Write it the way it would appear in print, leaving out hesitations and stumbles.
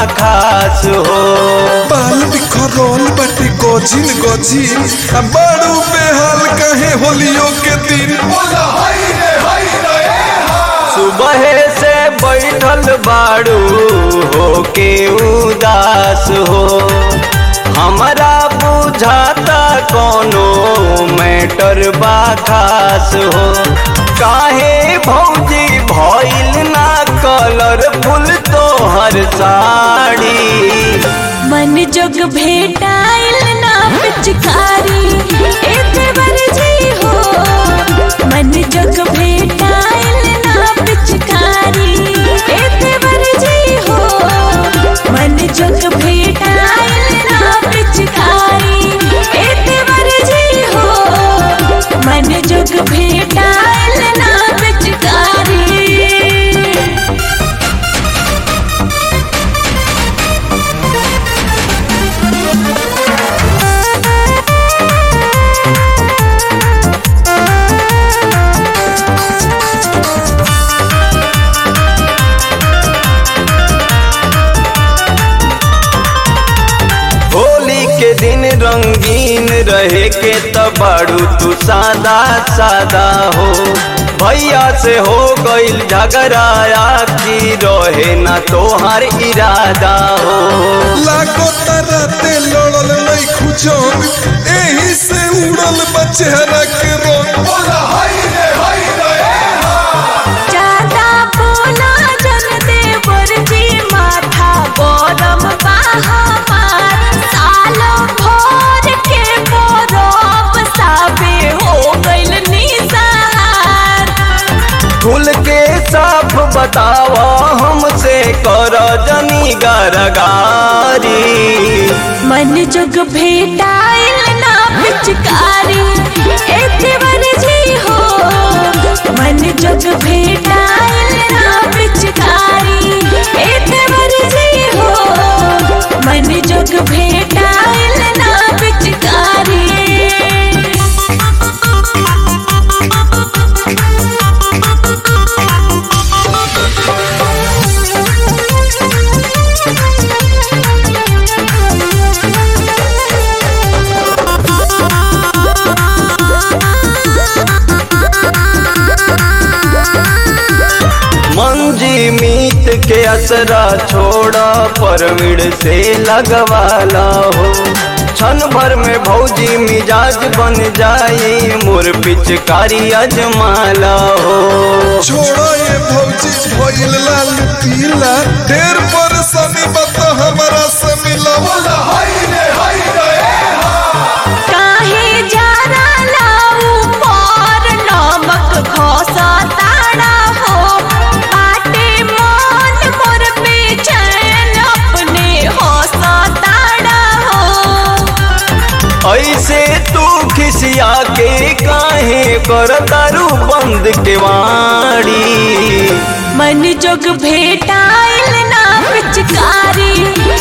खास हो। बाल बिखरल बाटे गजिन गजिन बड़ू बेहाल कहे होलियों के दिन। सुबह से बैठल बाड़ू हो के उदास हो, हमारा बुझाता कोनो मैटर बा खास हो। काहे भौजी भइल ना कलरफुल तोहर साड़ी, मन जोग भेटाइल ना पिचकारी एतवर जी हो। मन जोग भेटाइल ना पिचकारी एतवर जी हो। मन जोग भेटाइल ना पिचकारी एतवर जी हो। मन जोग भेटाइल ना पिचकारी। के दिन रंगीन रहे के तबाड़ू तू सादा सादा हो। भैया से हो गईल झगड़ाया की रहे ना तोहार इरादा हो। लागो तरते लड़ल नहीं खुजन एही से उड़ल बचेहरा के रंग। ज्यादा बोला जन देवर जी माथा गरम बहामार। सालों भर के बरफ साबे हो गइल निसार। खुल के साफ बतावा हमसे कर जनी गरगारी। मन जोग भेटाइल ना पिचकारी एतवर जी हो। मन जोग भेटाइल ना पिचकारी एतवर जी हो। मन जोग भेटाइल ना पिचकारी। मंजी मीत के असरा छोड़ा परविड़ से लगवाला हो। क्षण भर में भौजी मिजाज बन जाई मोर पिचकारी अजमाला हो। छोड़ो ये भौजी भइल लाल पीला ढेर परेशानी बता हमारा से मिला। काहे जारा लाऊ पर नमक घोसा ताड़ा हो। बाटे मन मोर बेचैन अपने होसा ताड़ा हो। ऐसे तू खिसिया के काहे कर दारू बंद के वाड़ी। मन जोग भेटाइल ना पिचकारी